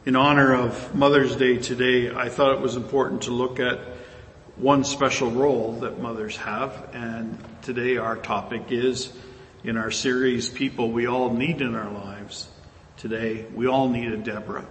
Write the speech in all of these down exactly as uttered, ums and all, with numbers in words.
In honor of Mother's Day today, I thought it was important to look at one special role that mothers have, and today our topic is, in our series, People We All Need in Our Lives. Today, we all need a Deborah.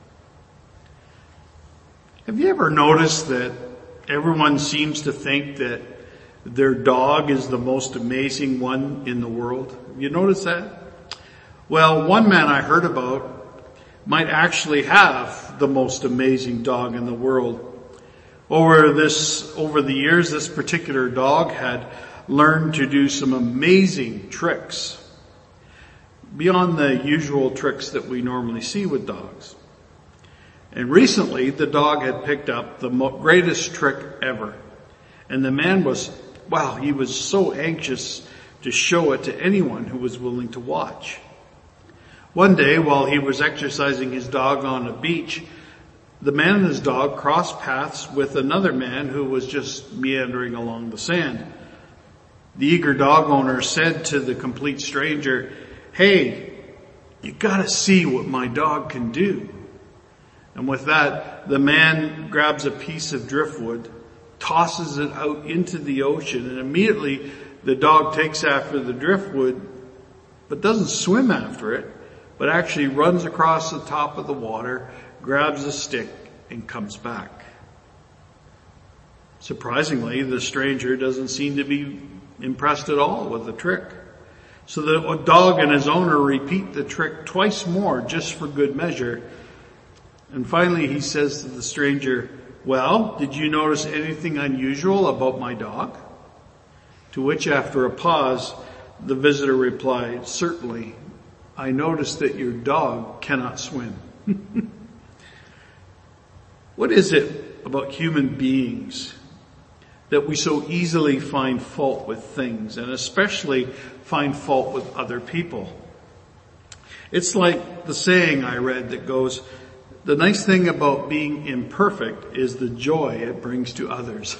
Have you ever noticed that everyone seems to think that their dog is the most amazing one in the world? Have you noticed that? Well, one man I heard about might actually have the most amazing dog in the world. Over this, over the years, this particular dog had learned to do some amazing tricks beyond the usual tricks that we normally see with dogs. And recently, the dog had picked up the mo- greatest trick ever. And the man was, wow, he was so anxious to show it to anyone who was willing to watch. One day, while he was exercising his dog on a beach, the man and his dog crossed paths with another man who was just meandering along the sand. The eager dog owner said to the complete stranger, "Hey, you gotta see what my dog can do." And with that, the man grabs a piece of driftwood, tosses it out into the ocean, and immediately the dog takes after the driftwood, but doesn't swim after it, but actually runs across the top of the water, grabs a stick, and comes back. Surprisingly, the stranger doesn't seem to be impressed at all with the trick. So the dog and his owner repeat the trick twice more just for good measure. And finally he says to the stranger, "Well, did you notice anything unusual about my dog?" To which, after a pause, the visitor replied, "Certainly. I noticed that your dog cannot swim." What is it about human beings that we so easily find fault with things, and especially find fault with other people? It's like the saying I read that goes, "The nice thing about being imperfect is the joy it brings to others."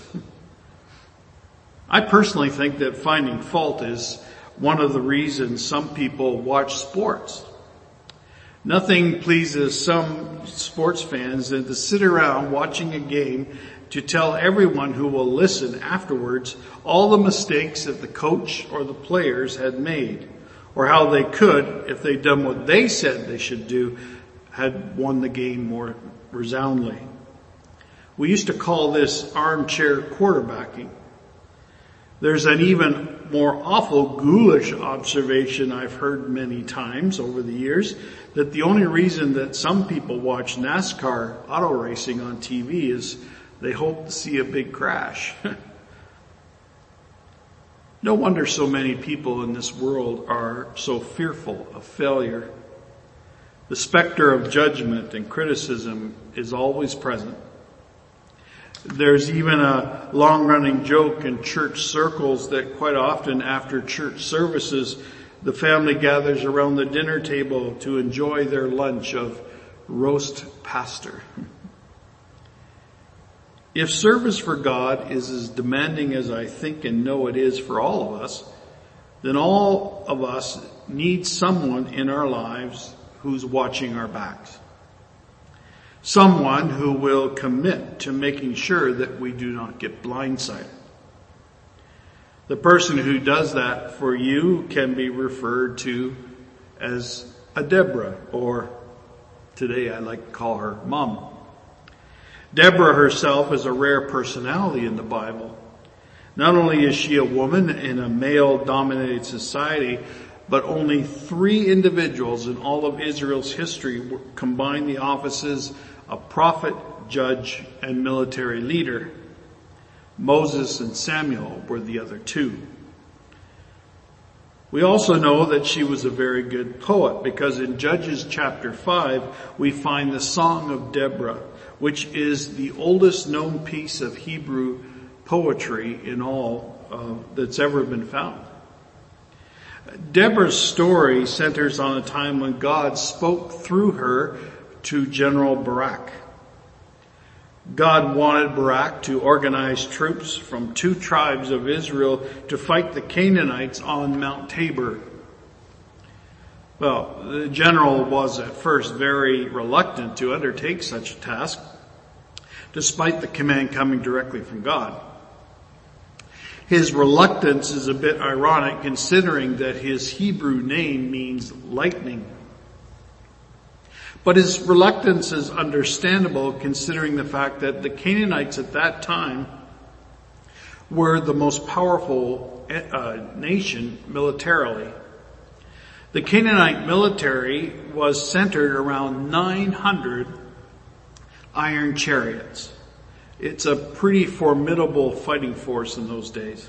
I personally think that finding fault is one of the reasons some people watch sports. Nothing pleases some sports fans than to sit around watching a game to tell everyone who will listen afterwards all the mistakes that the coach or the players had made, or how they could, if they'd done what they said they should do, had won the game more resoundingly. We used to call this armchair quarterbacking. There's an even more awful ghoulish observation I've heard many times over the years, that the only reason that some people watch NASCAR auto racing on T V is they hope to see a big crash. No wonder so many people in this world are so fearful of failure. The specter of judgment and criticism is always present. There's even a long-running joke in church circles that quite often after church services, the family gathers around the dinner table to enjoy their lunch of roast pastor. If service for God is as demanding as I think and know it is for all of us, then all of us need someone in our lives who's watching our backs. Someone who will commit to making sure that we do not get blindsided. The person who does that for you can be referred to as a Deborah, or today I like to call her Mom. Deborah herself is a rare personality in the Bible. Not only is she a woman in a male-dominated society, but only three individuals in all of Israel's history combine the offices of prophet, judge, and military leader. Moses and Samuel were the other two. We also know that she was a very good poet, because in Judges chapter five, we find the Song of Deborah, which is the oldest known piece of Hebrew poetry in all uh, that's ever been found. Deborah's story centers on a time when God spoke through her to General Barak. God wanted Barak to organize troops from two tribes of Israel to fight the Canaanites on Mount Tabor. Well, the general was at first very reluctant to undertake such a task, despite the command coming directly from God. His reluctance is a bit ironic considering that his Hebrew name means lightning. But his reluctance is understandable considering the fact that the Canaanites at that time were the most powerful uh, nation militarily. The Canaanite military was centered around nine hundred iron chariots. It's a pretty formidable fighting force in those days.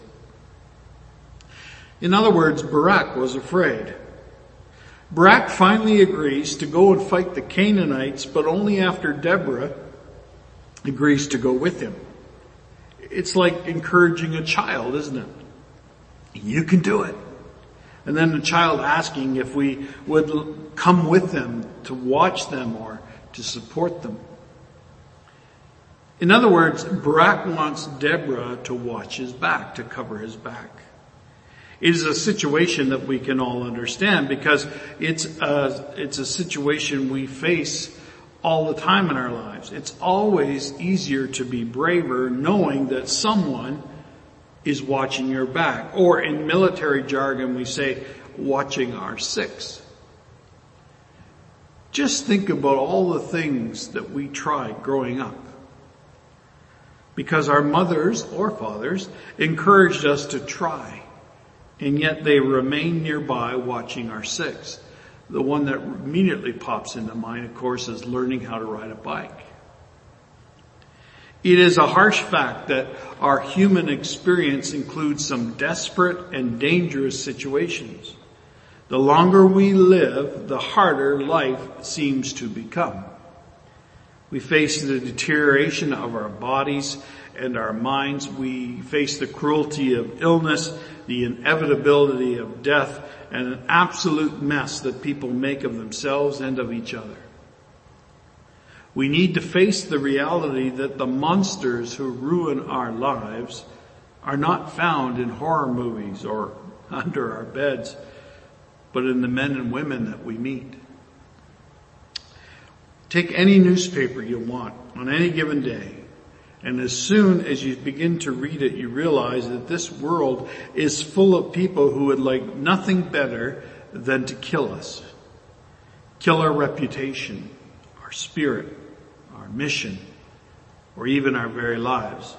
In other words, Barak was afraid. Barak finally agrees to go and fight the Canaanites, but only after Deborah agrees to go with him. It's like encouraging a child, isn't it? You can do it. And then the child asking if we would come with them to watch them or to support them. In other words, Barak wants Deborah to watch his back, to cover his back. It is a situation that we can all understand because it's a, it's a situation we face all the time in our lives. It's always easier to be braver knowing that someone is watching your back. Or in military jargon we say, watching our six. Just think about all the things that we tried growing up. Because our mothers or fathers encouraged us to try. And yet they remain nearby watching our six. The one that immediately pops into mind, of course, is learning how to ride a bike. It is a harsh fact that our human experience includes some desperate and dangerous situations. The longer we live, the harder life seems to become. We face the deterioration of our bodies and our minds. We face the cruelty of illness, the inevitability of death, and an absolute mess that people make of themselves and of each other. We need to face the reality that the monsters who ruin our lives are not found in horror movies or under our beds, but in the men and women that we meet. Take any newspaper you want on any given day, and as soon as you begin to read it, you realize that this world is full of people who would like nothing better than to kill us. Kill our reputation, our spirit, our mission, or even our very lives.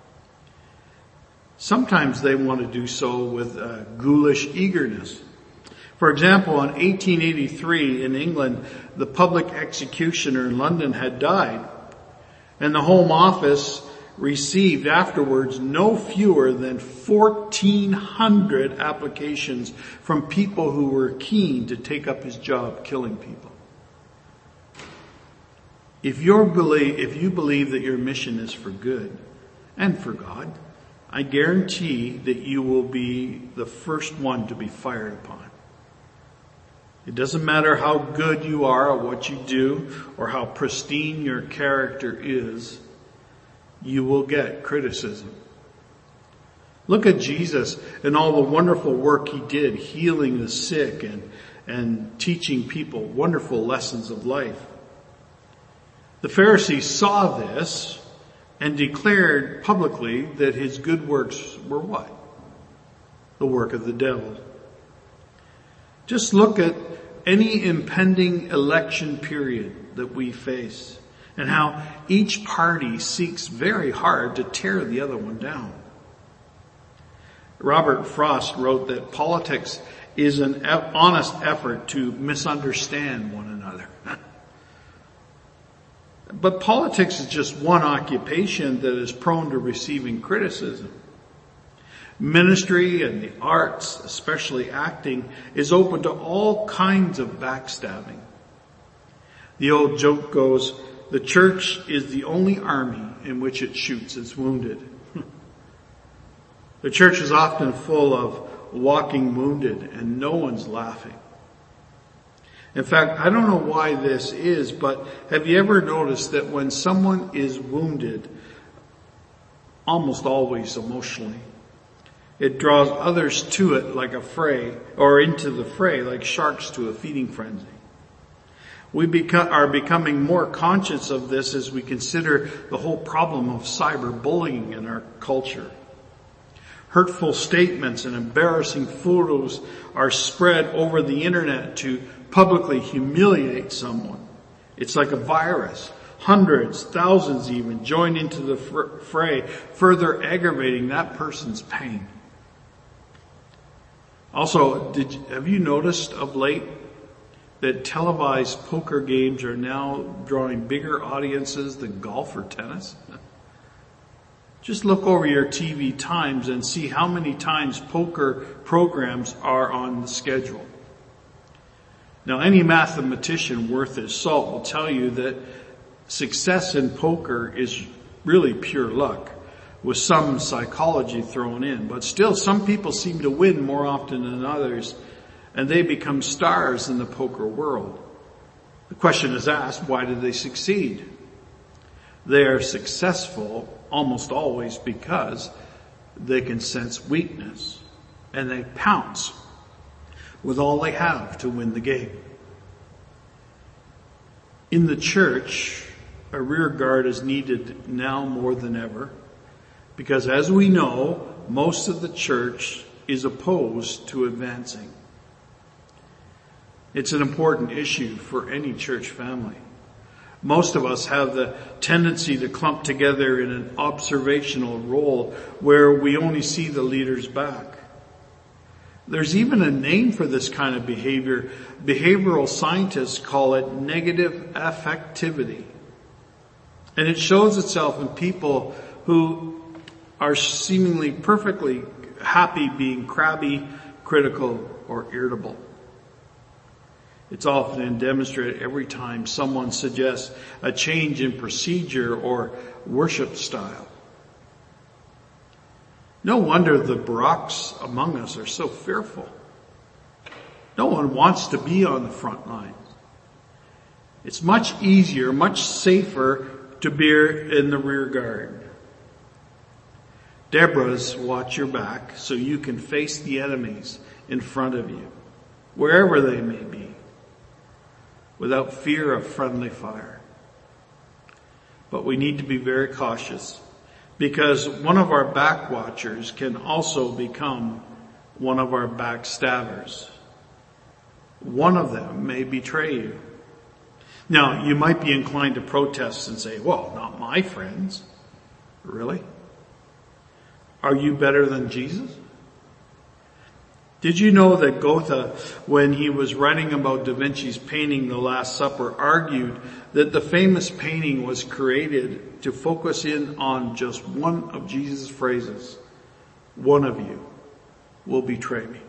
Sometimes they want to do so with uh, ghoulish eagerness. For example, in eighteen eighty-three in England, the public executioner in London had died, and the Home Office received afterwards no fewer than fourteen hundred applications from people who were keen to take up his job killing people. If you're believe, if you believe that your mission is for good and for God, I guarantee that you will be the first one to be fired upon. It doesn't matter how good you are at what you do or how pristine your character is, you will get criticism. Look at Jesus and all the wonderful work he did, healing the sick and, and teaching people wonderful lessons of life. The Pharisees saw this and declared publicly that his good works were what? The work of the devil. Just look at any impending election period that we face and how each party seeks very hard to tear the other one down. Robert Frost wrote that politics is an honest effort to misunderstand one another. But politics is just one occupation that is prone to receiving criticism. Ministry and the arts, especially acting, is open to all kinds of backstabbing. The old joke goes, the church is the only army in which it shoots its wounded. The church is often full of walking wounded and no one's laughing. In fact, I don't know why this is, but have you ever noticed that when someone is wounded, almost always emotionally, It draws others to it like a fray, or into the fray like sharks to a feeding frenzy. We beco- are becoming more conscious of this as we consider the whole problem of cyberbullying in our culture. Hurtful statements and embarrassing photos are spread over the internet to publicly humiliate someone. It's like a virus. Hundreds, thousands even join into the fr- fray, further aggravating that person's pain. Also, did, have you noticed of late that televised poker games are now drawing bigger audiences than golf or tennis? Just look over your T V times and see how many times poker programs are on the schedule. Now, any mathematician worth his salt will tell you that success in poker is really pure luck, with some psychology thrown in. But still, some people seem to win more often than others, and they become stars in the poker world. The question is asked, why do they succeed? They are successful almost always because they can sense weakness, and they pounce with all they have to win the game. In the church, a rear guard is needed now more than ever, because as we know, most of the church is opposed to advancing. It's an important issue for any church family. Most of us have the tendency to clump together in an observational role where we only see the leader's back. There's even a name for this kind of behavior. Behavioral scientists call it negative affectivity. And it shows itself in people who are seemingly perfectly happy being crabby, critical, or irritable. It's often demonstrated every time someone suggests a change in procedure or worship style. No wonder the Baracks among us are so fearful. No one wants to be on the front lines. It's much easier, much safer to be in the rear guard. Deborahs watch your back so you can face the enemies in front of you, wherever they may be, without fear of friendly fire. But we need to be very cautious, because one of our back watchers can also become one of our backstabbers. One of them may betray you. Now, you might be inclined to protest and say, well, not my friends. Really? Are you better than Jesus? Did you know that Goethe, when he was writing about Da Vinci's painting The Last Supper, argued that the famous painting was created to focus in on just one of Jesus' phrases, one of you will betray me.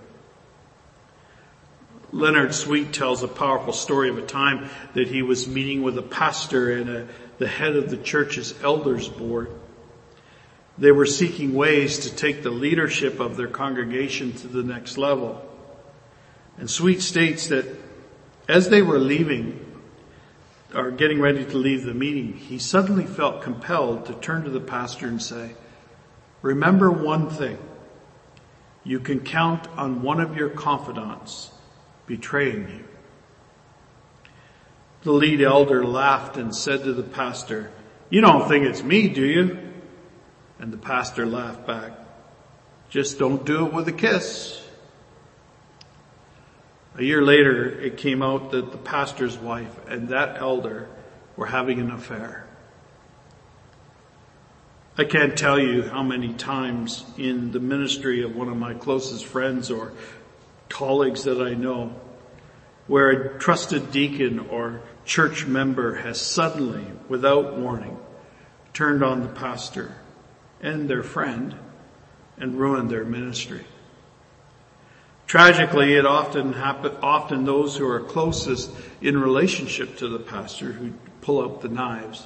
Leonard Sweet tells a powerful story of a time that he was meeting with a pastor and a, the head of the church's elders board. They were seeking ways to take the leadership of their congregation to the next level. And Sweet states that as they were leaving, or getting ready to leave the meeting, he suddenly felt compelled to turn to the pastor and say, remember one thing, you can count on one of your confidants betraying you. The lead elder laughed and said to the pastor, you don't think it's me, do you? And the pastor laughed back, just don't do it with a kiss. A year later, it came out that the pastor's wife and that elder were having an affair. I can't tell you how many times in the ministry of one of my closest friends or colleagues that I know, where a trusted deacon or church member has suddenly, without warning, turned on the pastor and their friend and ruined their ministry. Tragically, it often happen, often those who are closest in relationship to the pastor who pull out the knives.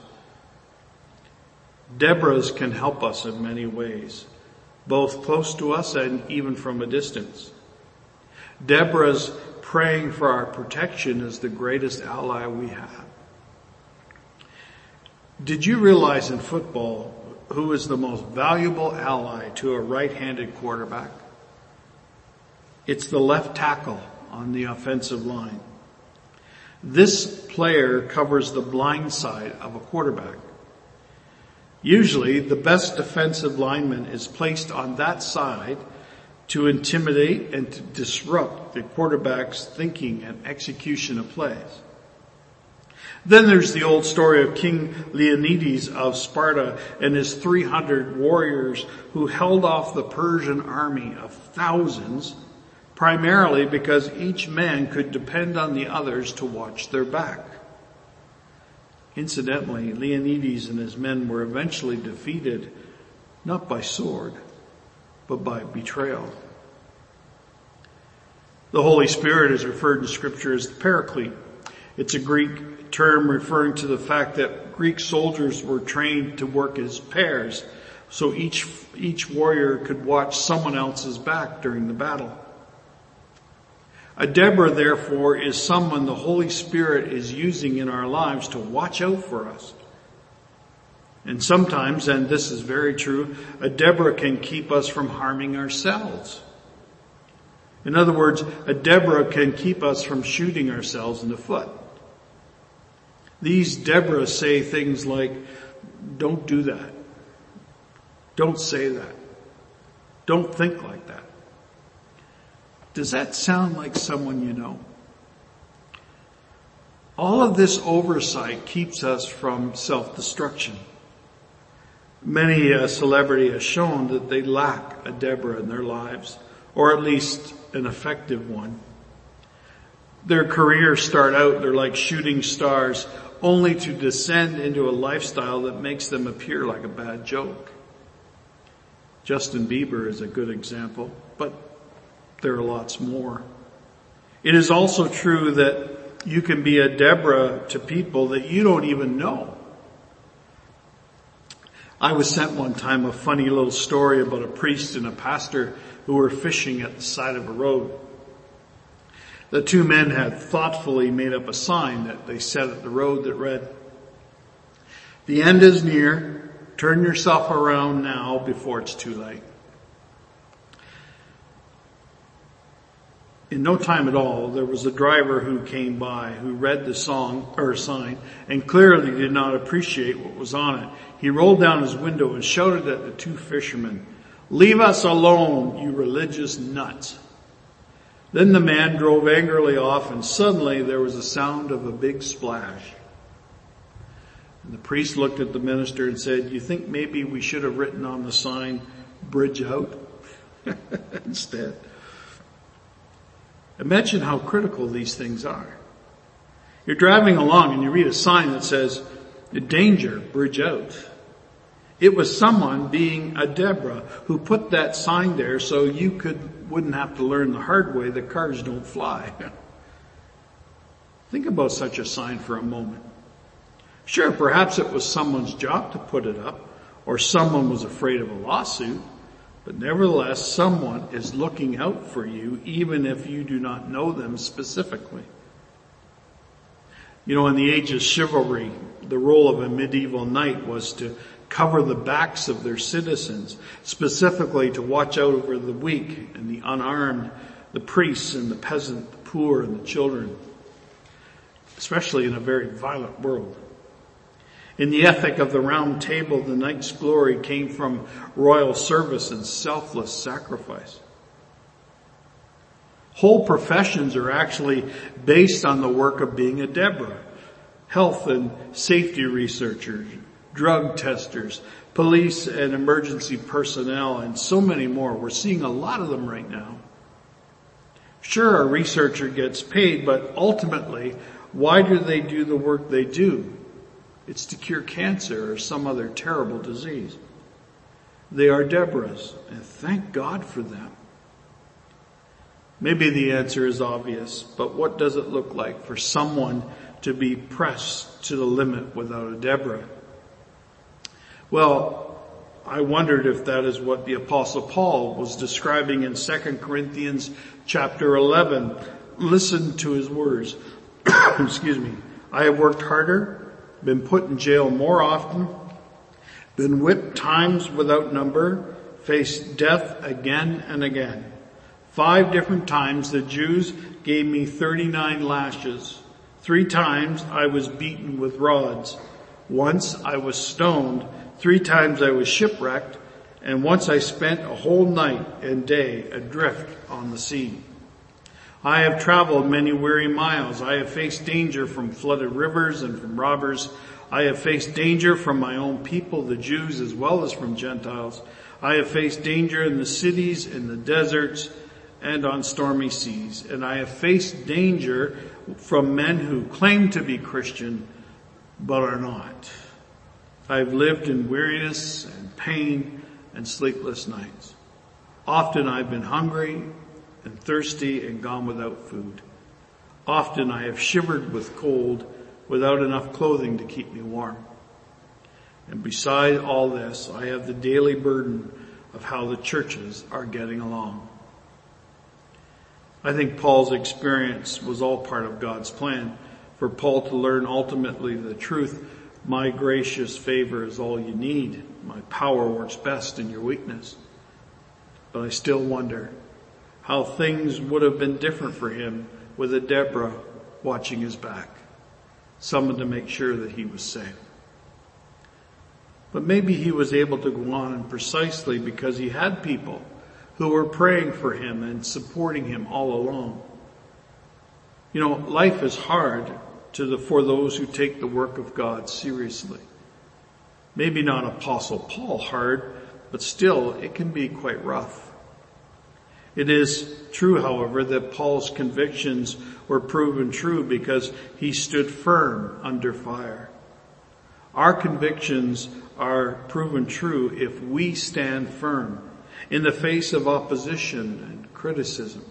Deborahs can help us in many ways, both close to us and even from a distance. Deborah's praying for our protection is the greatest ally we have. Did you realize in football who is the most valuable ally to a right-handed quarterback? It's the left tackle on the offensive line. This player covers the blind side of a quarterback. Usually, the best defensive lineman is placed on that side to intimidate and to disrupt the quarterback's thinking and execution of plays. Then there's the old story of King Leonidas of Sparta and his three hundred warriors who held off the Persian army of thousands, primarily because each man could depend on the others to watch their back. Incidentally, Leonidas and his men were eventually defeated, not by sword, but by betrayal. The Holy Spirit is referred in Scripture as the Paraclete. It's a Greek term referring to the fact that Greek soldiers were trained to work as pairs, so each, each warrior could watch someone else's back during the battle. A Deborah, therefore, is someone the Holy Spirit is using in our lives to watch out for us. And sometimes, and this is very true, a Deborah can keep us from harming ourselves. In other words, a Deborah can keep us from shooting ourselves in the foot. These Deborahs say things like, don't do that. Don't say that. Don't think like that. Does that sound like someone you know? All of this oversight keeps us from self-destruction. Many a celebrity has shown that they lack a Deborah in their lives, or at least an effective one. Their careers start out, they're like shooting stars, only to descend into a lifestyle that makes them appear like a bad joke. Justin Bieber is a good example, but there are lots more. It is also true that you can be a Deborah to people that you don't even know. I was sent one time a funny little story about a priest and a pastor who were fishing at the side of a road. The two men had thoughtfully made up a sign that they set at the road that read, "The end is near. Turn yourself around now before it's too late." In no time at all, there was a driver who came by who read the song or sign and clearly did not appreciate what was on it. He rolled down his window and shouted at the two fishermen, "Leave us alone, you religious nuts." Then the man drove angrily off, and suddenly there was a sound of a big splash. And the priest looked at the minister and said, "You think maybe we should have written on the sign, 'Bridge out,' instead?" Imagine how critical these things are. You're driving along and you read a sign that says, "Danger, bridge out." It was someone, being a Deborah, who put that sign there so you could wouldn't have to learn the hard way that cars don't fly. Think about such a sign for a moment. Sure, perhaps it was someone's job to put it up, or someone was afraid of a lawsuit, but nevertheless, someone is looking out for you even if you do not know them specifically. You know, in the age of chivalry, the role of a medieval knight was to cover the backs of their citizens, specifically to watch out over the weak and the unarmed, the priests and the peasant, the poor and the children, especially in a very violent world. In the ethic of the Round Table, the knight's glory came from royal service and selfless sacrifice. Whole professions are actually based on the work of being a Deborah. Health and safety researchers, drug testers, police and emergency personnel, and so many more. We're seeing a lot of them right now. Sure, a researcher gets paid, but ultimately, why do they do the work they do? It's to cure cancer or some other terrible disease. They are Deborahs, and thank God for them. Maybe the answer is obvious, but what does it look like for someone to be pressed to the limit without a Deborah? Well, I wondered if that is what the Apostle Paul was describing in Second Corinthians chapter eleven. Listen to his words. Excuse me. "I have worked harder, been put in jail more often, been whipped times without number, faced death again and again. Five different times the Jews gave me thirty-nine lashes. Three times I was beaten with rods. Once I was stoned. Three times I was shipwrecked. And once I spent a whole night and day adrift on the sea. I have traveled many weary miles. I have faced danger from flooded rivers and from robbers. I have faced danger from my own people, the Jews, as well as from Gentiles. I have faced danger in the cities, in the deserts, and on stormy seas. And I have faced danger from men who claim to be Christian, but are not. I have lived in weariness and pain and sleepless nights. Often I've been hungry and thirsty and gone without food. Often I have shivered with cold without enough clothing to keep me warm. And beside all this, I have the daily burden of how the churches are getting along. I think Paul's experience was all part of God's plan for Paul to learn ultimately the truth. My gracious favor is all you need. My power works best in your weakness. But I still wonder how things would have been different for him with a Deborah watching his back, someone to make sure that he was safe. But maybe he was able to go on precisely because he had people who were praying for him and supporting him all along. You know, life is hard to the, for those who take the work of God seriously. Maybe not Apostle Paul hard, but still it can be quite rough. It is true, however, that Paul's convictions were proven true because he stood firm under fire. Our convictions are proven true if we stand firm in the face of opposition and criticism.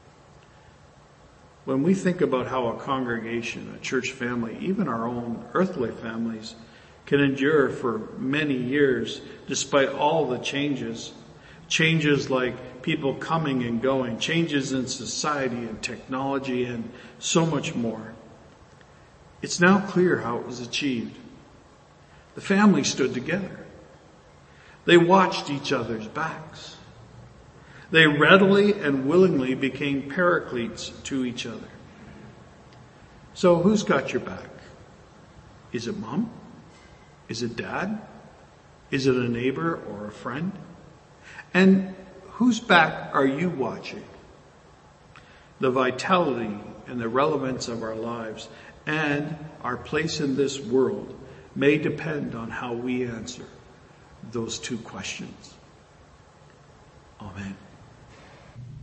When we think about how a congregation, a church family, even our own earthly families can endure for many years despite all the changes, changes like people coming and going, changes in society and technology and so much more, it's now clear how it was achieved. The family stood together. They watched each other's backs. They readily and willingly became paracletes to each other. So who's got your back? Is it mom? Is it dad? Is it a neighbor or a friend? And whose back are you watching? The vitality and the relevance of our lives and our place in this world may depend on how we answer those two questions. Amen.